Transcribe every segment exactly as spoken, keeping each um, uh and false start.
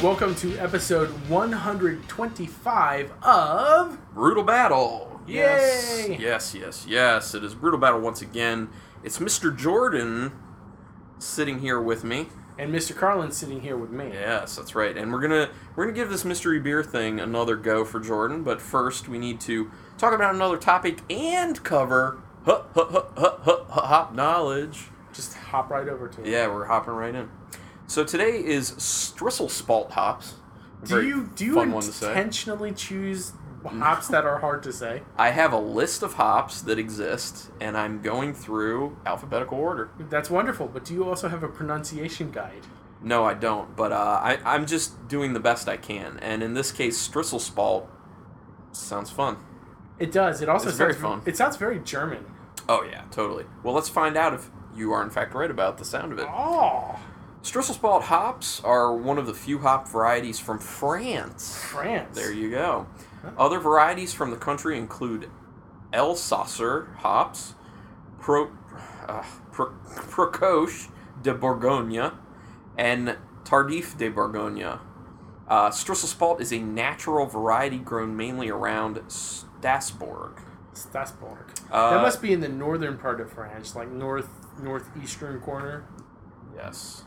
welcome to episode one hundred twenty-five of Brutal Battle. Yes, Yay! yes, yes, yes. It is Brutal Battle once again. It's Mister Jordan sitting here with me, and Mister Carlin sitting here with me. Yes, that's right. And we're gonna we're gonna give this mystery beer thing another go for Jordan. But first, we need to talk about another topic and cover huh, huh, huh, huh, huh, huh, hop knowledge. Just hop right over to it. Yeah, we're hopping right in. So today is Strisselspalt hops. A Do very you do you fun one to say. intentionally choose hops that are hard to say? I have a list of hops that exist, and I'm going through alphabetical order. That's wonderful, but do you also have a pronunciation guide? No, I don't, but uh, I, I'm just doing the best I can, and in this case, Strisselspalt sounds fun. It does. It also It's sounds very fun. It sounds very German. Oh, yeah, totally. Well, let's find out if you are, in fact, right about the sound of it. Oh, Strisselspalt hops are one of the few hop varieties from France. France. There you go. Other varieties from the country include Elsasser hops, Pro, uh, Pro, Procoche de Bourgogne, and Tardif de Bourgogne. Uh, Strisselspalt is a natural variety grown mainly around Strasbourg. Strasbourg. Uh, that must be in the northern part of France, like north northeastern corner. Yes.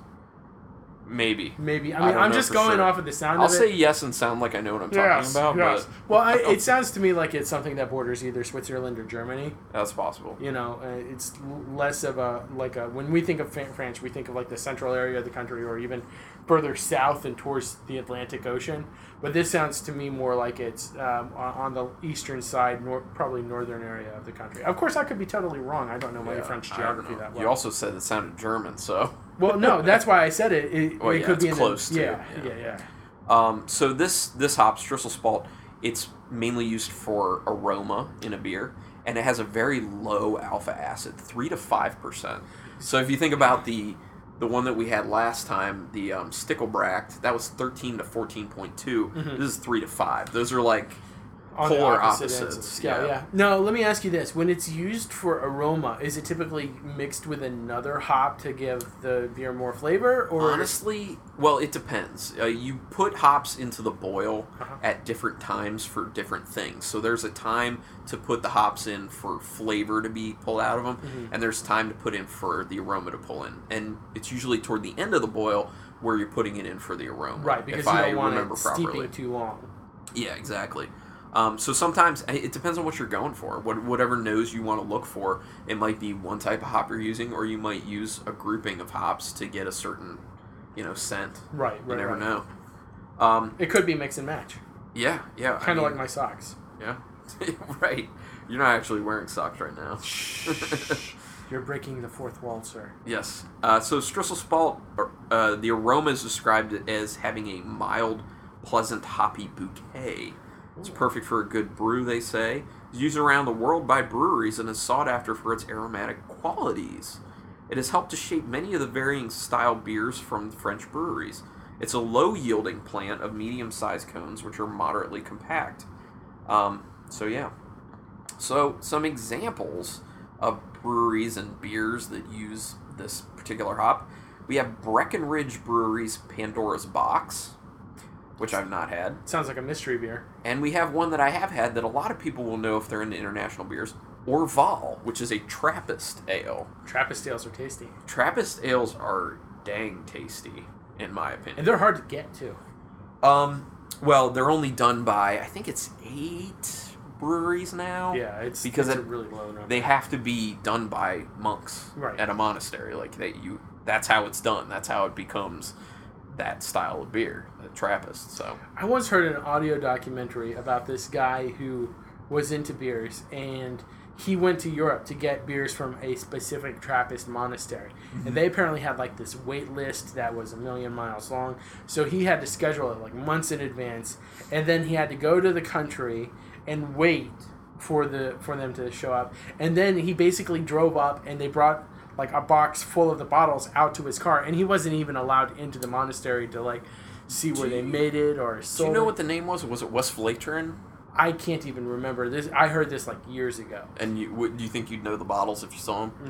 Maybe. Maybe. I I mean, don't I'm know just for going sure. off of the sound I'll of it. say yes and sound like I know what I'm Yes, talking about, yes. but Well, I, it sounds to me like it's something that borders either Switzerland or Germany. that's possible. You know, uh, it's l- less of a, like a, when we think of Fa- France, we think of like the central area of the country or even further south and towards the Atlantic Ocean. But this sounds to me more like it's um, on on the eastern side, nor- probably northern area of the country. Of course, I could be totally wrong. I don't know my Yeah, French I don't geography know. that well. You also said it sounded German, so... Well, no, that's why I said it. It, Well, it yeah, could it's be in close the, to, yeah, yeah. yeah, yeah. Um, so this this hop, Strisselspalt, it's mainly used for aroma in a beer, and it has a very low alpha acid, three to five percent. So if you think about the the one that we had last time, the um, Stickelbracht, that was thirteen to fourteen point two. Mhm. This is three to five. Those are like On the polar opposite ends of opposites. the scale, yeah. No, let me ask you this: when it's used for aroma, is it typically mixed with another hop to give the beer more flavor, or Honestly, well, it depends. Uh, you put hops into the boil Uh-huh. at different times for different things. So there's a time to put the hops in for flavor to be pulled out of them, Mhm. and there's time to put in for the aroma to pull in. And it's usually toward the end of the boil where you're putting it in for the aroma. right? Because if you I don't want remember it properly. steeping too long. Yeah, exactly. Um, so sometimes it depends on what you're going for. What, whatever nose you want to look for, it might be one type of hop you're using, or you might use a grouping of hops to get a certain, you know, scent. Right, right. You never right. know. Um, It could be mix and match, yeah, yeah. I kind of mean, like my socks. Yeah, right. You're not actually wearing socks right now. You're breaking the fourth wall, sir. Yes. Uh, so Strisselspalt, uh, the aroma is described as having a mild, pleasant, hoppy bouquet. It's perfect for a good brew, they say. It's used around the world by breweries and is sought after for its aromatic qualities. It has helped to shape many of the varying style beers from French breweries. It's a low-yielding plant of medium-sized cones, which are moderately compact. Um, so, yeah. So, some examples of breweries and beers that use this particular hop. We have Breckenridge Brewery's Pandora's Box, which I've not had. Sounds like a mystery beer. And we have one that I have had that a lot of people will know if they're into international beers. Orval, which is a Trappist ale. Trappist ales are tasty, Trappist ales are dang tasty, in my and opinion. they're hard to get too. Um, well, they're only done by, I think it's eight breweries now. Yeah, it's because it's it- a really low number. They have to be done by monks Right. at a monastery. Like they, you, that's how it's done. That's how it becomes that style of beer, the Trappist. So I once heard an audio documentary about this guy who was into beers, and he went to Europe to get beers from a specific Trappist monastery. And they apparently had like this wait list that was a million miles long. So he had to schedule it like months in advance, and then he had to go to the country and wait for the for them to show up. And then he basically drove up, and they brought like a box full of the bottles out to his car, and he wasn't even allowed into the monastery to like see where Do they you- made it or do sold you know it. what the name was? Was it Westfleteren? I can't even remember this. I heard this like years ago. And you, would, do you think you'd know the bottles if you saw them? No,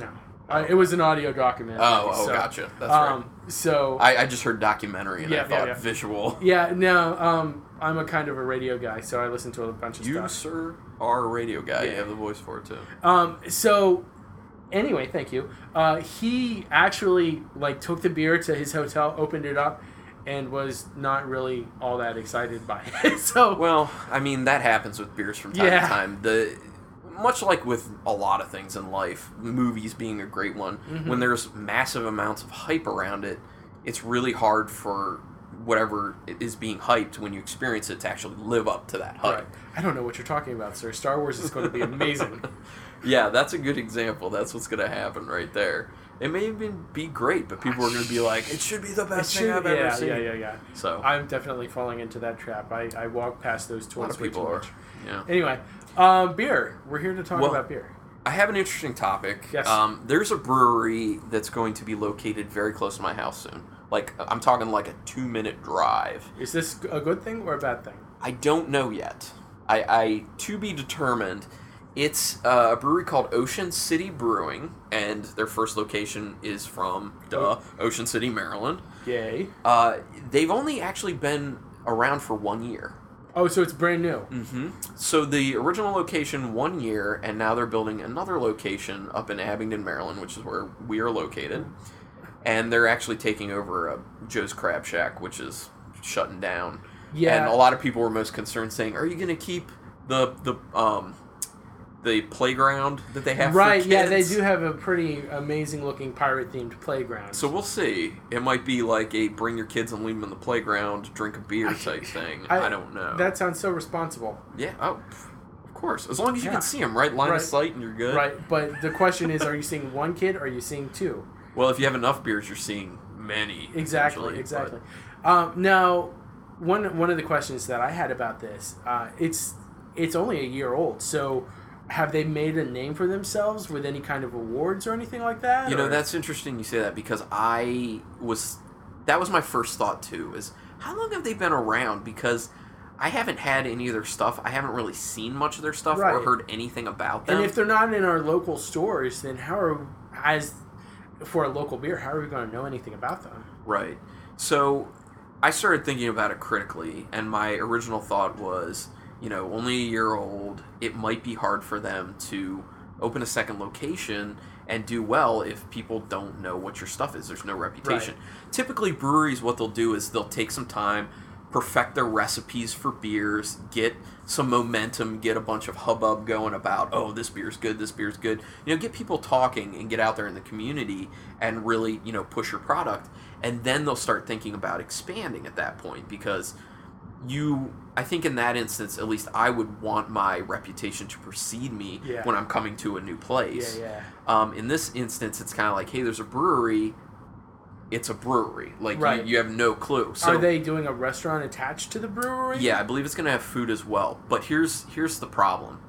Uh, it was an audio documentary. Oh, oh, so, gotcha. That's um, right. So I, I just heard documentary and Yeah, I thought yeah, yeah. visual. yeah, no, um, I'm a kind of a radio guy, so I listen to a bunch of You, stuff. sir, are a radio guy. Yeah. You have the voice for it, too. Um, so anyway, thank you. Uh, he actually like took the beer to his hotel, opened it up, and was not really all that excited by it. so Well, I mean, that happens with beers from time Yeah. to time. The Much like with a lot of things in life, movies being a great one, Mm-hmm. when there's massive amounts of hype around it, it's really hard for whatever is being hyped when you experience it to actually live up to that hype. right. I don't know what you're talking about, sir. Star Wars is going to be amazing. Yeah, that's a good example. That's what's going to happen right there. It may even be great, but people are going to be like, it should be the best It thing should- I've yeah, ever seen. yeah, yeah, yeah. So, I'm definitely falling into that trap. I, I walk past those a lot toys of way people too are. much. Yeah. Anyway, um, beer. We're here to talk Well, about beer. I have an interesting topic. Yes. Um, there's a brewery that's going to be located very close to my house soon. Like, I'm talking like a two-minute drive. Is this a good thing or a bad thing? I don't know yet. I, I to be determined. It's uh, a brewery called Ocean City Brewing, and their first location is from, duh, Ocean City, Maryland. Yay. Uh, they've only actually been around for one year. Oh, so it's brand new. Mm-hmm. So the original location, one year, and now they're building another location up in Abingdon, Maryland, which is where we are located. And they're actually taking over uh, Joe's Crab Shack, which is shutting down. Yeah. And a lot of people were most concerned, saying, "Are you going to keep the the um the playground that they have Right, for yeah, they kids?" do have a pretty amazing looking pirate themed playground. So we'll see. It might be like a bring your kids and leave them in the playground, drink a beer type thing. I, I- don't know. That sounds so responsible. Yeah, oh, of course. As long as you Yeah. can see them, right? Line Right. of sight and you're good. Right, but the question is, are you seeing one kid or are you seeing two? Well, if you have enough beers, you're seeing many. Exactly, eventually, exactly. Um, now, one one of the questions that I had about this, uh, it's it's only a year old, so have they made a name for themselves with any kind of awards or anything like that? But, you know, or- that's interesting you say that because I was... That was my first thought, too, is how long have they been around? Because I haven't had any of their stuff. I haven't really seen much of their stuff or Right. heard anything about them. And if they're not in our local stores, then how are as for a local beer, how are we going to know anything about them? Right. So I started thinking about it critically, and my original thought was, you know, only a year old, it might be hard for them to open a second location and do well if people don't know what your stuff is. There's no reputation. Typically, breweries, what they'll do is they'll take some time, perfect their recipes for beers, get some momentum, get a bunch of hubbub going about, oh, this beer's good, this beer's good. You know, get people talking and get out there in the community and really, you know, push your product. And then they'll start thinking about expanding at that point because you, I think in that instance, at least I would want my reputation to precede me Yeah. when I'm coming to a new place. Yeah, yeah. Um, in this instance, it's kind of like, hey, there's a brewery. It's a brewery. Like, Right. you, you have no clue. So, Are they doing a restaurant attached to the brewery? yeah, I believe it's going to have food as well. But here's here's the problem.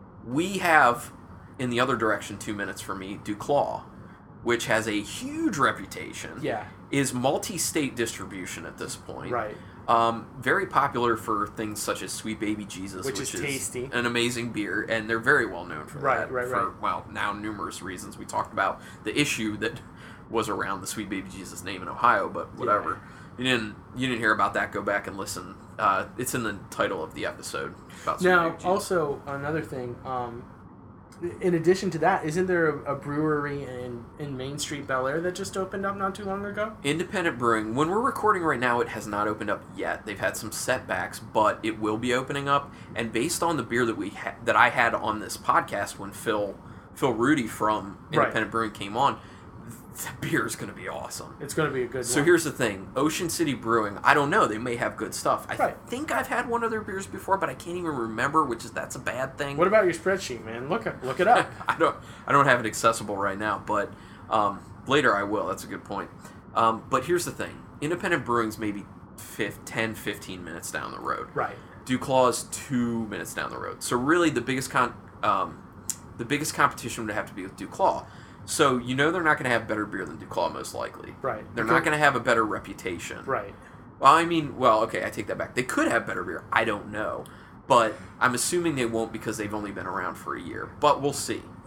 We have, in the other direction, two minutes for me, Duclaw, which has a huge reputation. Yeah. Is multi-state distribution at this point. Right. Um, very popular for things such as Sweet Baby Jesus, Which which, is tasty. an amazing beer, and they're very well known for Right, that. right, for, right. Well, now numerous reasons. We talked about the issue that was around the Sweet Baby Jesus name in Ohio, but whatever. You didn't you didn't hear about that? Go back and listen. Uh, it's in the title of the episode about Sweet Now, Baby Jesus. also another thing. Um, in addition to that, isn't there a, a brewery in in Main Street, Bel Air, that just opened up not too long ago? Independent Brewing. When we're recording right now, it has not opened up yet. They've had some setbacks, but it will be opening up. And based on the beer that we ha- that I had on this podcast when Phil Phil Rudy from Independent Right. Brewing came on, the beer is going to be awesome. It's going to be a good So one. here's the thing: Ocean City Brewing. I don't know. They may have good stuff. I Right. think I've had one of their beers before, but I can't even remember. Which is that's a bad thing. What about your spreadsheet, man? Look it, look it up. I don't I don't have it accessible right now, but um, later I will. That's a good point. Um, but here's the thing. Independent Brewing's maybe fifteen, ten, fifteen minutes down the road. Right. Duclaw's two minutes down the road. So really the biggest con um, the biggest competition would have to be with Duclaw. So you know they're not going to have better beer than Duclaw most likely. Right. They're Because- not going to have a better reputation. Right. Well, I mean, well, okay, I take that back. They could have better beer. I don't know. But I'm assuming they won't because they've only been around for a year. But we'll see.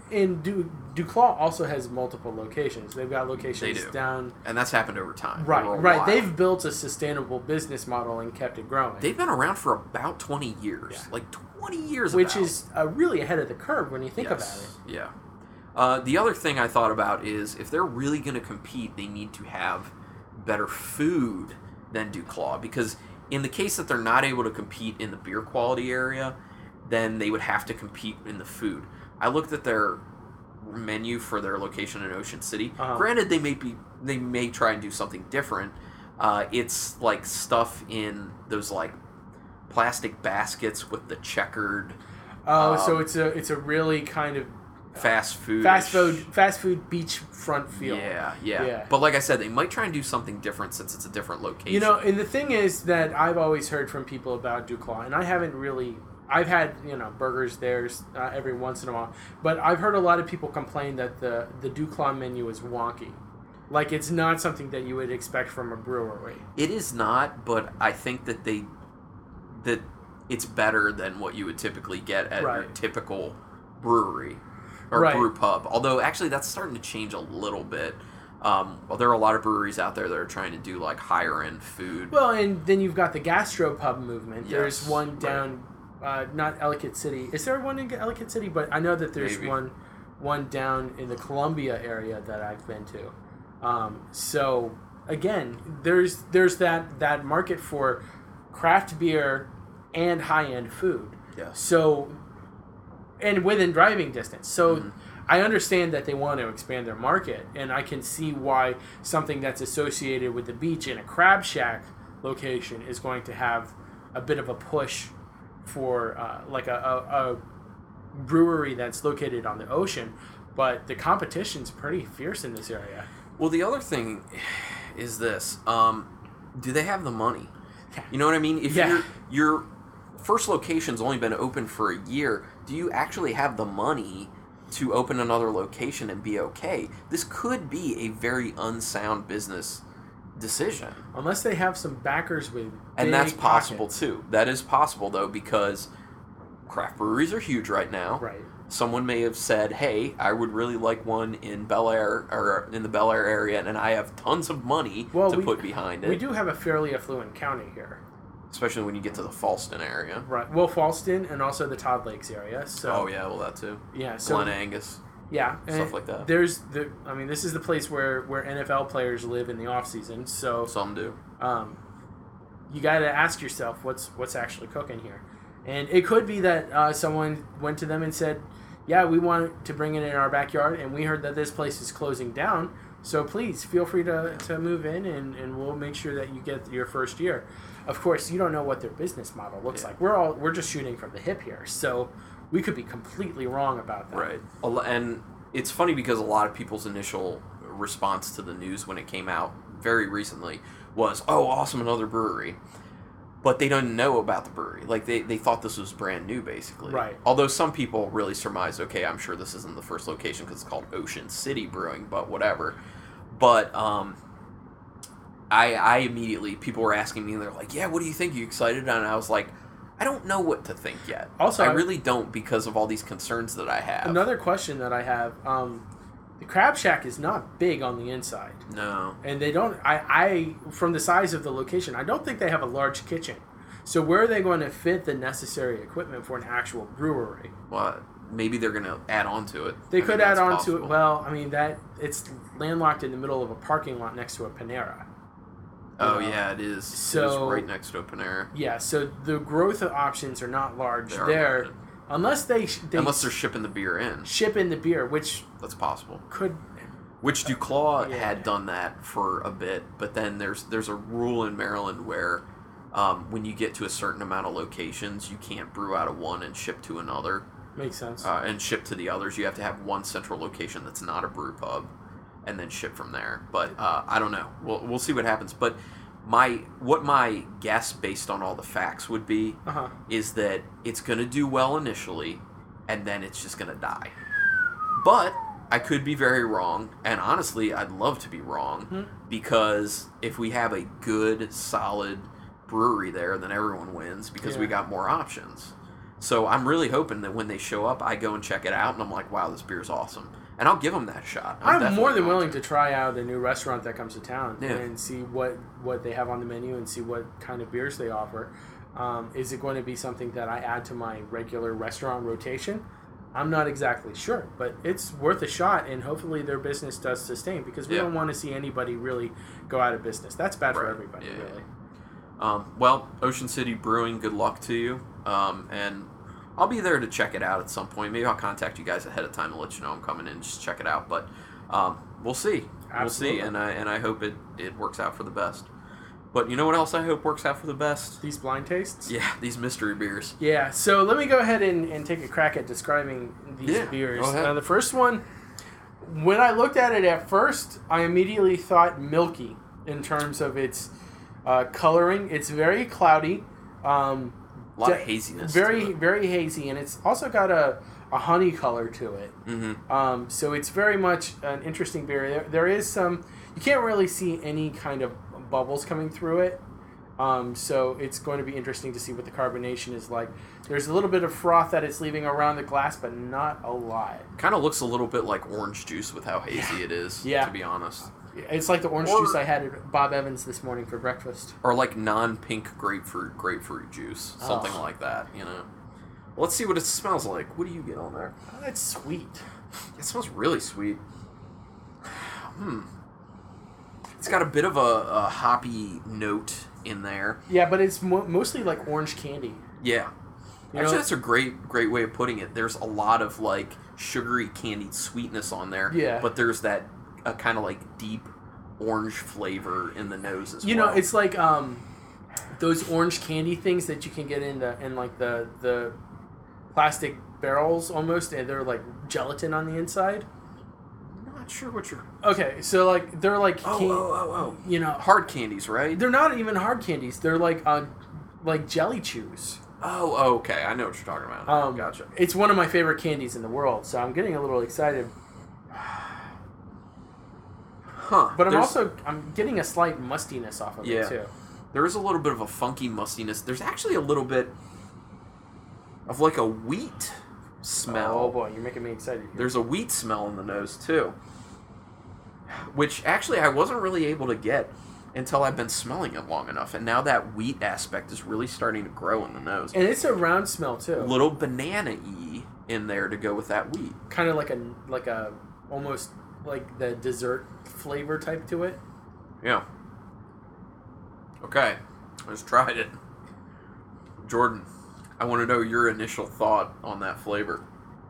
and Du Duclaw also has multiple locations. They've got locations They do. down. And that's happened over time. Right, over a right. while. They've built a sustainable business model and kept it growing. They've been around for about twenty years. Yeah. Like twenty years Which about. is uh, really ahead of the curve when you think Yes. about it. Yeah. Uh, the other thing I thought about is if they're really going to compete, they need to have better food than Duclaw. Because in the case that they're not able to compete in the beer quality area, then they would have to compete in the food. I looked at their menu for their location in Ocean City. Uh-huh. Granted, they may be they may try and do something different. Uh, it's like stuff in those like plastic baskets with the checkered. Oh, Um, so it's a it's a really kind of Fast food. fast food fast food beachfront feel. Yeah, yeah, Yeah. But like I said, they might try and do something different since it's a different location. You know, and the thing is that I've always heard from people about Duclaw, and I haven't really. I've had you know burgers there uh, every once in a while, but I've heard a lot of people complain that the the Duclaw menu is wonky, like it's not something that you would expect from a brewery. It is not, but I think that they that it's better than what you would typically get at your Right. typical brewery or Right. brew pub. Although actually, that's starting to change a little bit. Um, well, there are a lot of breweries out there that are trying to do like higher end food. Well, and then you've got the gastropub movement. There's Yes, one right. down, uh, not Ellicott City. Is there one in Ellicott City? But I know that there's Maybe. one, one down in the Columbia area that I've been to. Um, so again, there's there's that that market for craft beer and high end food. Yes. So, and within driving distance. So. Mhm. I understand that they want to expand their market, and I can see why something that's associated with the beach in a crab shack location is going to have a bit of a push for uh, like a, a, a brewery that's located on the ocean. But the competition's pretty fierce in this area. Well, the other thing is this: um, do they have the money? You know what I mean? If Yeah. your your first location's only been open for a year, do you actually have the money to open another location and be okay? This could be a very unsound business decision. Unless they have some backers with And that's big possible pockets. too. That is possible though, because craft breweries are huge right now. Right. Someone may have said, "Hey, I would really like one in Bel Air or in the Bel Air area, and I have tons of money Well, to we- put behind it." We do have a fairly affluent county here. Especially when you get to the Falston area. Right. Well, Falston and also the Todd Lakes area. So Oh yeah, well that too. yeah. So Glen Angus. yeah, stuff and like that. There's the. I mean, this is the place where where N F L players live in the off season. So Some do. um, you got to ask yourself what's what's actually cooking here, and it could be that uh, someone went to them and said, "Yeah, we want to bring it in our backyard, and we heard that this place is closing down. So please feel free to, to move in, and, and we'll make sure that you get your first year." Of course, you don't know what their business model looks Yeah. like. We're all we're just shooting from the hip here, so we could be completely wrong about that. Right. A lo- And it's funny because a lot of people's initial response to the news when it came out very recently was, "Oh, awesome, another brewery." But they don't know about the brewery. Like, they, they thought this was brand new, basically. Right. Although some people really surmise, okay, I'm sure this isn't the first location because it's called Ocean City Brewing, but whatever. But, um... I, I immediately, people were asking me, they're like, "Yeah, what do you think? You excited?" And I was like, I don't know what to think yet. Also, I I- really don't because of all these concerns that I have. Another question that I have: um, the Crab Shack is not big on the inside, No. and they don't. I, I from the size of the location, I don't think they have a large kitchen. So where are they going to fit the necessary equipment for an actual brewery? Well, maybe they're going to add on to it. They I mean, could add that's on to possible. it. Well, I mean that it's landlocked in the middle of a parking lot next to a Panera. Oh, you know? yeah, it is. So- it is right next to open air. Yeah, so the growth of options are not large They are there, limited. unless they, sh- they Unless they're shipping the beer in. ship in the beer, which That's possible. could. Which Duclaw Yeah. had done that for a bit, but then there's there's a rule in Maryland where um, when you get to a certain amount of locations, you can't brew out of one and ship to another, Makes sense. uh, and ship to the others. You have to have one central location that's not a brew pub, and then ship from there. But uh, I don't know. We'll we'll see what happens. But my what my guess based on all the facts would be Uh huh. is that it's going to do well initially, and then it's just going to die. But I could be very wrong, and honestly, I'd love to be wrong, Hmm. because if we have a good, solid brewery there, then everyone wins because we Yeah. got more options. So I'm really hoping that when they show up, I go and check it out, and I'm like, wow, this beer's awesome. And I'll give them that shot. I'm, I'm more than going willing to. to try out a new restaurant that comes to town Yeah. and see what, what they have on the menu and see what kind of beers they offer. Um, is it going to be something that I add to my regular restaurant rotation? I'm not exactly sure, but it's worth a shot, and hopefully their business does sustain, because we Yeah. don't want to see anybody really go out of business. That's bad for Right. everybody, Yeah. really. Um, well, Ocean City Brewing, good luck to you. Um, and I'll be there to check it out at some point. Maybe I'll contact you guys ahead of time to let you know I'm coming in and just check it out. But um, we'll see. We'll Absolutely. see, and I and I hope it, it works out for the best. But you know what else I hope works out for the best? These blind tastes? Yeah, these mystery beers. Yeah, so let me go ahead and, and take a crack at describing these Yeah, beers. go ahead. Uh, the first one, when I looked at it at first, I immediately thought milky in terms of its uh, coloring. It's very cloudy. Um, A lot de- of haziness. Very, to it. very hazy, and it's also got a, a honey color to it. Mm-hmm. Um, so it's very much an interesting beer. There, there is some, you can't really see any kind of bubbles coming through it. Um, so it's going to be interesting to see what the carbonation is like. There's a little bit of froth that it's leaving around the glass, but not a lot. Kind of looks a little bit like orange juice with how hazy Yeah. it is, Yeah. to be honest. It's like the orange Or- juice I had at Bob Evans this morning for breakfast. Or like non-pink grapefruit grapefruit juice. Something Oh. like that, you know. Let's see what it smells like. What do you get on there? Oh, that's sweet. It smells really sweet. Hmm. It's got a bit of a, a hoppy note in there. Yeah, but it's mo- mostly like orange candy. Yeah. You Actually, know- that's a great, great way of putting it. There's a lot of like sugary candied sweetness on there. Yeah. But there's that a kind of like deep orange flavor in the nose as You well. know, it's like um, those orange candy things that you can get in the in like the the plastic barrels almost, and they're like gelatin on the inside. I'm not sure what you're. Okay, so like they're like Oh, can- oh, oh, oh. you know, Hard candies, right? they're not even hard candies. They're like uh, like jelly chews. Oh, oh, okay. I know what you're talking about. Um, gotcha. It's one of my favorite candies in the world, so I'm getting a little excited. Huh. But I'm There's- also I'm getting a slight mustiness off of Yeah. it too. There is a little bit of a funky mustiness. There's actually a little bit of like a wheat smell. Oh boy, you're making me excited. Here. There's a wheat smell in the nose too, which actually I wasn't really able to get until I've been smelling it long enough, and now that wheat aspect is really starting to grow in the nose. And it's a round smell too. A little banana-y in there to go with that wheat. Kind of like a like a almost like the dessert flavor type to it. Yeah. Okay, I just tried it. Jordan, I want to know your initial thought on that flavor.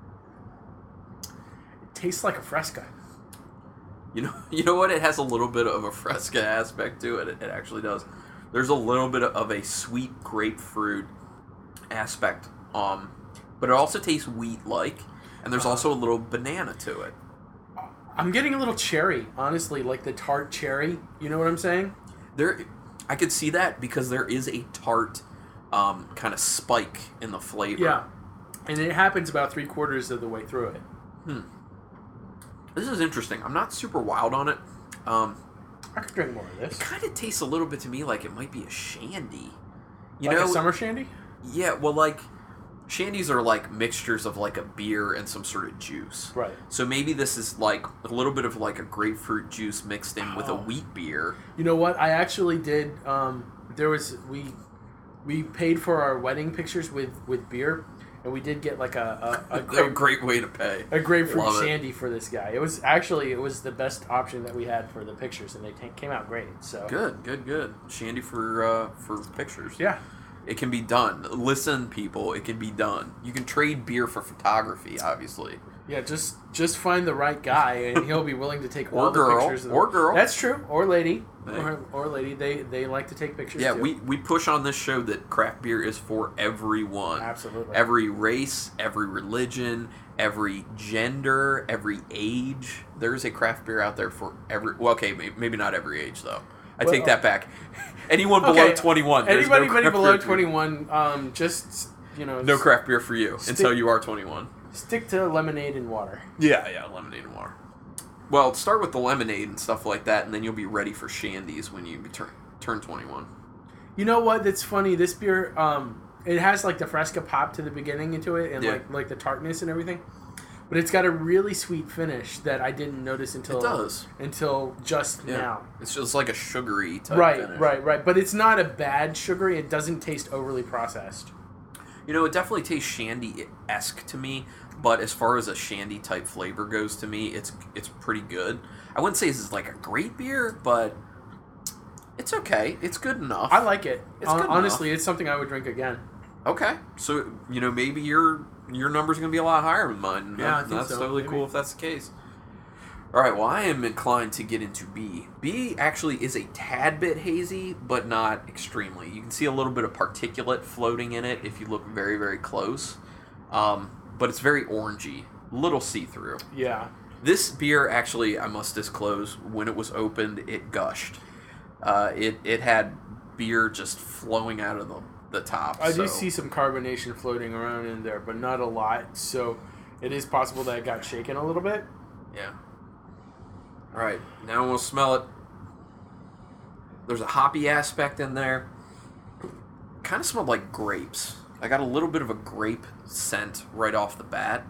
It tastes like a Fresca. You know, you know what? It has a little bit of a Fresca aspect to it. It, it actually does. There's a little bit of a sweet grapefruit aspect, um, but it also tastes wheat-like, and there's also a little banana to it. I'm getting a little cherry, honestly, like the tart cherry. You know what I'm saying? There, I could see that because there is a tart um, kind of spike in the flavor. Yeah. And it happens about three quarters of the way through it. Hmm. This is interesting. I'm not super wild on it. Um, I could drink more of this. it kind of tastes a little bit to me like it might be a shandy. You like know, a summer shandy? yeah. Well, like shandies are like mixtures of like a beer and some sort of juice. Right. So maybe this is like a little bit of like a grapefruit juice mixed in with a Oh. wheat beer. You know what? I actually did. Um, there was we we paid for our wedding pictures with, with beer, and we did get like a a, a, A grape, great way to pay. a grapefruit Love it. shandy for this guy. It was actually it was the best option that we had for the pictures, and they t- came out great. So Good, good, good. Shandy for uh, for pictures. yeah. It can be done. Listen, people, it can be done. You can trade beer for photography, obviously. Yeah, just just find the right guy, and he'll be willing to take all Or the girl, pictures. Of or the, girl. That's true. Or lady. Hey. Or, or lady. They they like to take pictures. Yeah, too. we, we push on this show that craft beer is for everyone. Absolutely. Every race, every religion, every gender, every age. There's a craft beer out there for every... Well, okay, maybe, maybe not every age, though. I Well, take that back. Anyone below Okay, twenty-one. there's Anybody, no anybody craft below beer for you. twenty-one, um, just you know, No s- craft beer for you Stick- until you are twenty-one. stick to lemonade and water. Yeah, yeah, lemonade and water. Well, start with the lemonade and stuff like that, and then you'll be ready for shandies when you turn turn twenty-one. You know what? That's funny. This beer, um, it has like the Fresca pop to the beginning into it, and Yeah. like like the tartness and everything. But it's got a really sweet finish that I didn't notice until It does. until just Yeah. now. It's just like a sugary type Right, finish. right, right. But it's not a bad sugary. It doesn't taste overly processed. You know, it definitely tastes shandy-esque to me, but as far as a shandy type flavor goes to me, it's it's pretty good. I wouldn't say this is like a great beer, but it's okay. It's good enough. I like it. It's Hon- good Honestly, it's something I would drink again. Okay, so you know maybe your your number's gonna be a lot higher than mine. Yeah, I That- think that's so, totally maybe. cool if that's the case. All right, well I am inclined to get into B. B actually is a tad bit hazy, but not extremely. You can see a little bit of particulate floating in it if you look very very close, um, but it's very orangey, little see through. Yeah. This beer actually, I must disclose, when it was opened, it gushed. Uh, it it had beer just flowing out of the the top. I so. do see some carbonation floating around in there, but not a lot. So it is possible that it got shaken a little bit. Yeah. All right, now we'll smell it. There's a hoppy aspect in there. Kind of smelled like grapes. I got a little bit of a grape scent right off the bat.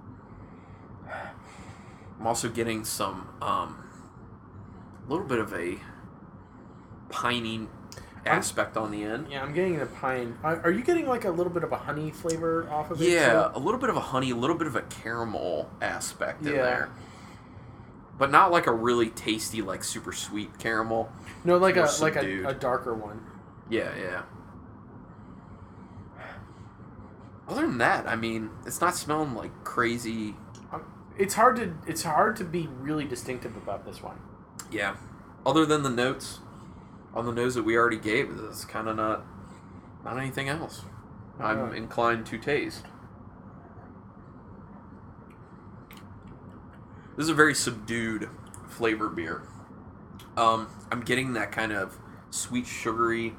I'm also getting some, um, a little bit of a piney aspect on the end. Yeah, I'm getting the pine. Are are you getting like a little bit of a honey flavor off of it? Yeah, too? a little bit of a honey, a little bit of a caramel aspect in Yeah. there. But not like a really tasty, like super sweet caramel. No, like More a like subdued. a, a darker one. Yeah, yeah. Other than that, I mean, it's not smelling like crazy. It's hard to it's hard to be really distinctive about this one. Yeah. Other than the notes on the nose that we already gave, it's kind of not not anything else. I'm Alright. inclined to taste. This is a very subdued flavor beer. Um, I'm getting that kind of sweet, sugary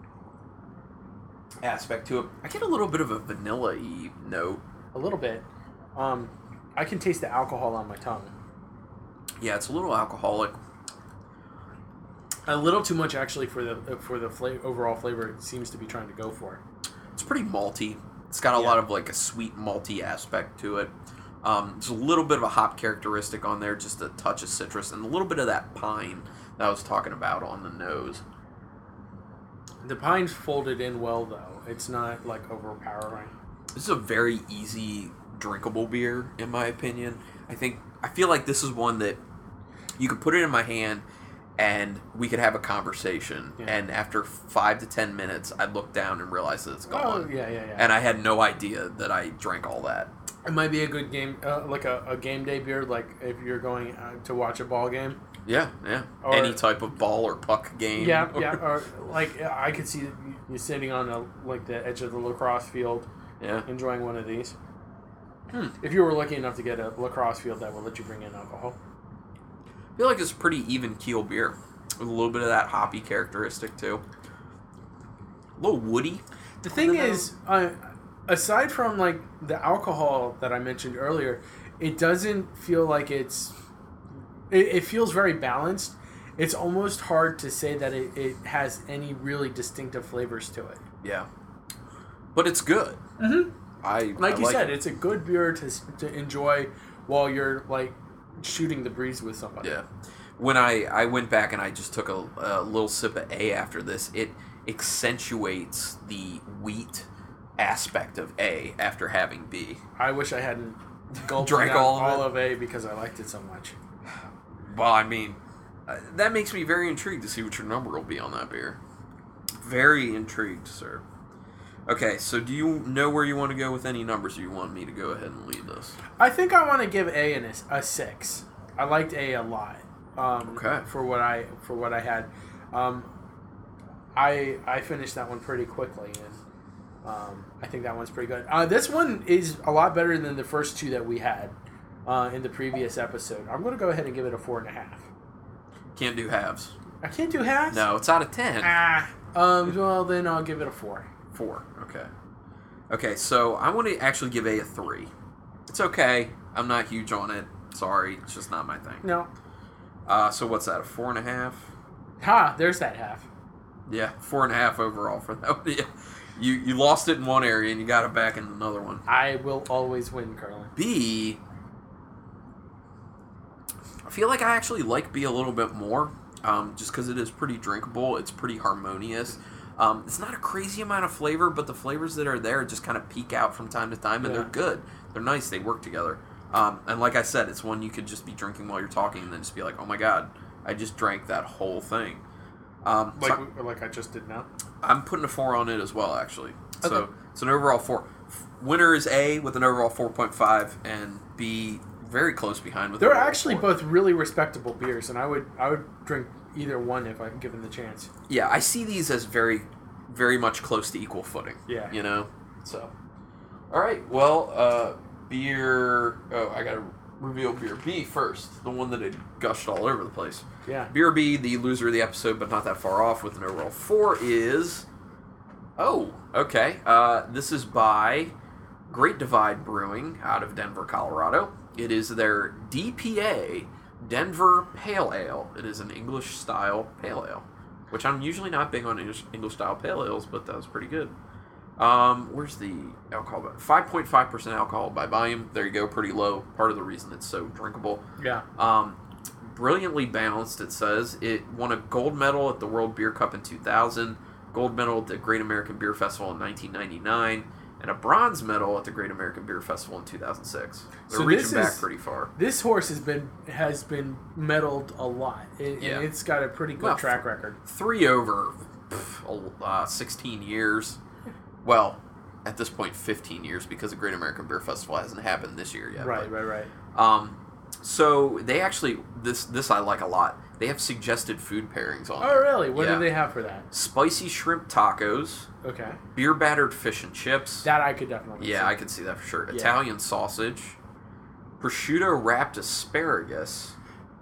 aspect to it. I get a little bit of a vanilla-y note. A little bit. Um, I can taste the alcohol on my tongue. Yeah, it's a little alcoholic. A little too much actually for the for the fla- overall flavor it seems to be trying to go for. It's pretty malty. It's got a Yeah. lot of like a sweet malty aspect to it. Um, there's a little bit of a hop characteristic on there, just a touch of citrus, and a little bit of that pine that I was talking about on the nose. The pine's folded in well though. It's not like overpowering. This is a very easy drinkable beer, in my opinion. I think I feel like this is one that you could put it in my hand and we could have a conversation. Yeah. And after five to ten minutes, I'd look down and realize that it's Oh gone. yeah, yeah, yeah. And I had no idea that I drank all that. It might be a good game, uh, like a, a game day beer, like if you're going uh, to watch a ball game. Yeah, yeah. Or- Any type of ball or puck game. Yeah, or- yeah. Or like I could see you sitting on a, like the edge of the lacrosse field, yeah. enjoying one of these. Hmm. If you were lucky enough to get a lacrosse field that will let you bring in alcohol. I feel like it's a pretty even keel beer. With a little bit of that hoppy characteristic too. A little woody. The thing the is, uh, aside from like the alcohol that I mentioned earlier, it doesn't feel like it's. It, it feels very balanced. It's almost hard to say that it, it has any really distinctive flavors to it. Yeah. But it's good. Mm-hmm. I Like I you said, it. it's a good beer to s- to enjoy while you're like shooting the breeze with somebody. Yeah. When I, I went back and I just took a, a little sip of A after this, it accentuates the wheat aspect of A after having B. I wish I hadn't gulped Drank down all of all it? of A because I liked it so much. Well, I mean, uh, that makes me very intrigued to see what your number will be on that beer. Very intrigued, sir. Okay, so do you know where you want to go with any numbers, or you want me to go ahead and lead this? I think I want to give A an, a six. I liked A a lot. Um, Okay. For what I for what I had, um, I I finished that one pretty quickly, and um, I think that one's pretty good. Uh, this one is a lot better than the first two that we had uh, in the previous episode. I'm going to go ahead and give it a four and a half. Can't do halves. I can't do halves. No, it's out of ten. Ah. Um. Well, then I'll give it a four. Four. Okay. Okay, so I want to actually give A a three. It's okay. I'm not huge on it. Sorry, it's just not my thing. No. Uh, so what's that? A four and a half? Ha! There's that half. Yeah, four and a half overall for that. Yeah. You you lost it in one area and you got it back in another one. I will always win, Carlin. B. I feel like I actually like B a little bit more, um, just because it is pretty drinkable. It's pretty harmonious. Um, it's not a crazy amount of flavor, but the flavors that are there just kind of peek out from time to time, and Yeah. they're good. They're nice. They work together. Um, and like I said, it's one you could just be drinking while you're talking, and then just be like, "Oh my god, I just drank that whole thing." Um, Like so like I just did now. I'm putting a four on it as well, actually. So Okay. it's an overall four. Winner is A with an overall four point five, and B very close behind with. They're an overall actually four. both really respectable beers, and I would I would drink either one if I'm given the chance. Yeah, I see these as very, very much close to equal footing. Yeah. You know? So. All right, well, uh, beer... Oh, I got to reveal beer B first. The one that had gushed all over the place. Yeah. Beer B, the loser of the episode, but not that far off, with an overall four is... Oh, okay. Uh, this is by Great Divide Brewing out of Denver, Colorado. It is their D P A Denver Pale Ale. It is an English-style pale ale, which I'm usually not big on English, English-style pale ales, but that was pretty good. Um, where's the alcohol? five point five percent alcohol by volume. There you go, pretty low. Part of the reason it's so drinkable. Yeah. Um, brilliantly balanced, it says. It won a gold medal at the World Beer Cup in two thousand, gold medal at the Great American Beer Festival in nineteen ninety-nine, and a bronze medal at the Great American Beer Festival in two thousand six. They're So reaching this back is- pretty far. This horse has been has been medaled a lot. It, Yeah. and it's got a pretty good Well, track record. Three over pff, uh, sixteen years. Well, at this point, fifteen years, because the Great American Beer Festival hasn't happened this year yet. Right, but- right, right. Um, so they actually this this I like a lot. They have suggested food pairings on. Oh, there. really? What Yeah. do they have for that? Spicy shrimp tacos, Okay. beer battered fish and chips. That I could definitely yeah, see. I can see that for sure. Yeah. Italian sausage, prosciutto wrapped asparagus,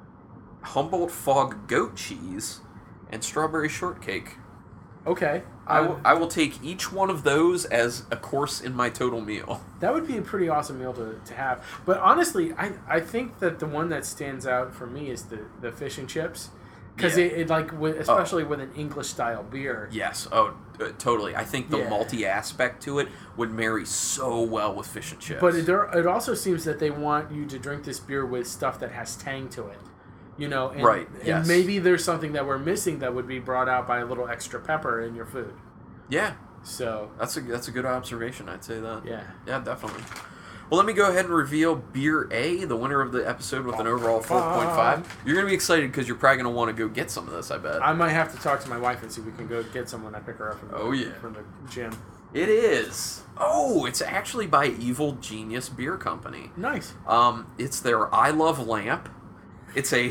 Humboldt fog goat cheese, and strawberry shortcake. Okay. I Um, will, I will take each one of those as a course in my total meal. That would be a pretty awesome meal to, to have. But honestly, I, I think that the one that stands out for me is the, the fish and chips. Because Yeah. it, it, like, with, especially with an English-style beer. Yes, oh, uh, totally. I think the Yeah. malty aspect to it would marry so well with fish and chips. But it, there, it also seems that they want you to drink this beer with stuff that has tang to it. You know, and, Right, and yes. maybe there's something that we're missing that would be brought out by a little extra pepper in your food. yeah, So, that's a that's a good observation. I'd say that. yeah. Yeah, definitely. Well, let me go ahead and reveal Beer A, the winner of the episode with an overall four point five. You're going to be excited because you're probably going to want to go get some of this, I bet. I might have to talk to my wife and see if we can go get some when I pick her up from the, Oh, yeah. from the gym. It is. Oh, it's actually by Evil Genius Beer Company. Nice. Um, it's their I Love Lamp. It's a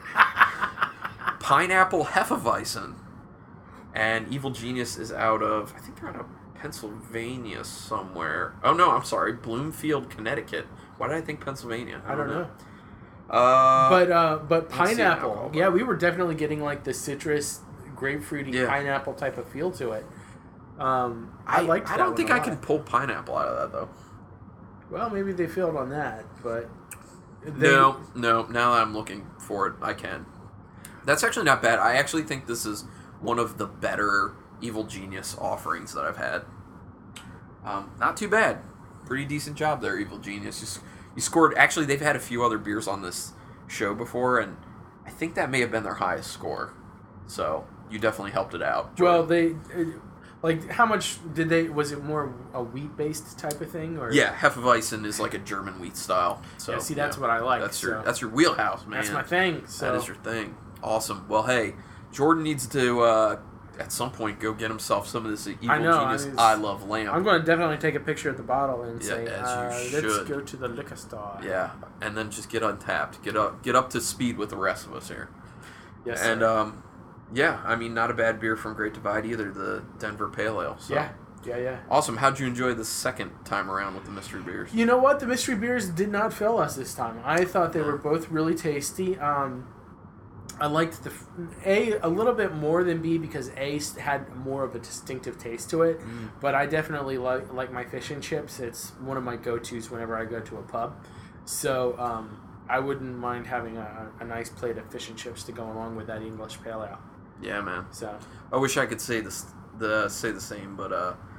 pineapple Hefeweizen. And Evil Genius is out of, I think they're out of Pennsylvania somewhere. Oh, no, I'm sorry. Bloomfield, Connecticut. Why did I think Pennsylvania? I don't know. Uh, But uh, but let's see pineapple, alcohol. yeah, we were definitely getting like the citrus, grapefruity, Yeah. pineapple type of feel to it. Um, I, I, liked. I that don't one think a I lot. can pull pineapple out of that, though. Well, maybe they failed on that, but they, No, no. Now that I'm looking for it, I can. That's actually not bad. I actually think this is one of the better Evil Genius offerings that I've had. Um, not too bad. Pretty decent job there, Evil Genius. You, s- you scored. Actually, they've had a few other beers on this show before, and I think that may have been their highest score. So you definitely helped it out. Well, Jordan. they uh, like how much did they? Was it more a wheat based type of thing, or yeah, Hefeweizen is like a German wheat style. So Yeah, see, that's yeah, what I like, That's your so- that's your wheelhouse, man. that's my thing. So That is your thing. Awesome. Well, hey, Jordan needs to, uh, at some point, go get himself some of this Evil I know, Genius I mean, I Love Lamp. I'm going to definitely take a picture of the bottle and Yeah, say, as uh, you "Let's should. go to the liquor store." Yeah, and then just get untapped. Get up get up to speed with the rest of us here. Yes. and, sir. um, yeah, I mean, not a bad beer from Great Divide either, the Denver Pale Ale. So. yeah, yeah, yeah. Awesome. How'd you enjoy the second time around with the mystery beers? You know what? The mystery beers did not fail us this time. I thought they were both really tasty. Um, I liked the f- A a little bit more than B because A s- had more of a distinctive taste to it. Mm. But I definitely like like my fish and chips. It's one of my go tos whenever I go to a pub. So um, I wouldn't mind having a, a nice plate of fish and chips to go along with that English pale ale. Yeah, man. So I wish I could say this, the say the same, but uh,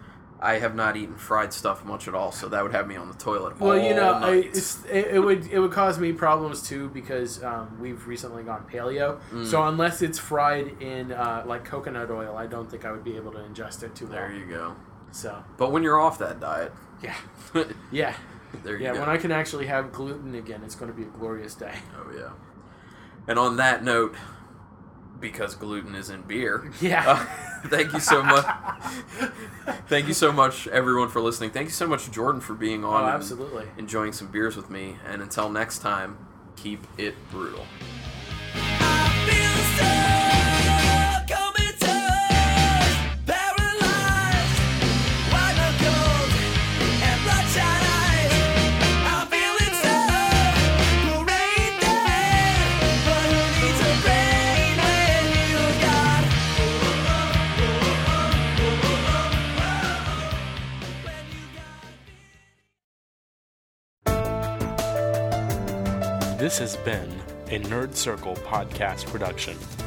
I have not eaten fried stuff much at all, so that would have me on the toilet Well, all you know, I, night. it's, it, it would it would cause me problems too because um, we've recently gone paleo. Mm. So unless it's fried in uh, like coconut oil, I don't think I would be able to ingest it too well. There you go. So, but when you're off that diet, yeah, yeah, there you yeah. go. When I can actually have gluten again, it's going to be a glorious day. Oh yeah. And on that note, because gluten is in beer. Yeah. Uh, thank you so much. Thank you so much, everyone, for listening. Thank you so much, Jordan, for being on. Oh, and absolutely. enjoying some beers with me. And until next time, keep it brutal. This has been a Nerd Circle podcast production.